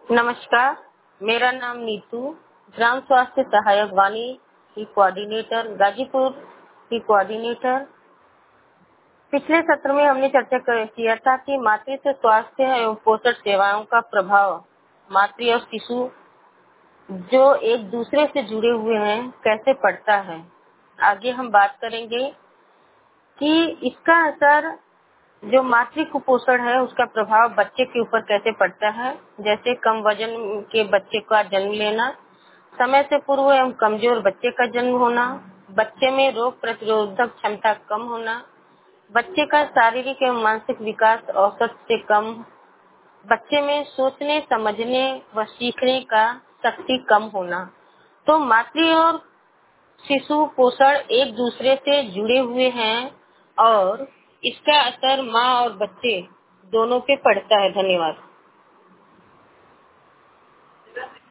नमस्कार, मेरा नाम नीतू, ग्राम स्वास्थ्य सहायक वानी की कोऑर्डिनेटर, गाजीपुर की कोऑर्डिनेटर। पिछले सत्र में हमने चर्चा किया था कि मातृत्व स्वास्थ्य एवं पोषण सेवाओं का प्रभाव मातृ और शिशु जो एक दूसरे से जुड़े हुए हैं कैसे पड़ता है। आगे हम बात करेंगे कि इसका असर जो मातृ कुपोषण है उसका प्रभाव बच्चे के ऊपर कैसे पड़ता है। जैसे कम वजन के बच्चे का जन्म लेना, समय से पूर्व एवं कमजोर बच्चे का जन्म होना, बच्चे में रोग प्रतिरोधक क्षमता कम होना, बच्चे का शारीरिक एवं मानसिक विकास औसत से कम, बच्चे में सोचने समझने व सीखने का शक्ति कम होना। तो मातृ और शिशु पोषण एक दूसरे से जुड़े हुए हैं और इसका असर माँ और बच्चे दोनों पे पड़ता है। धन्यवाद।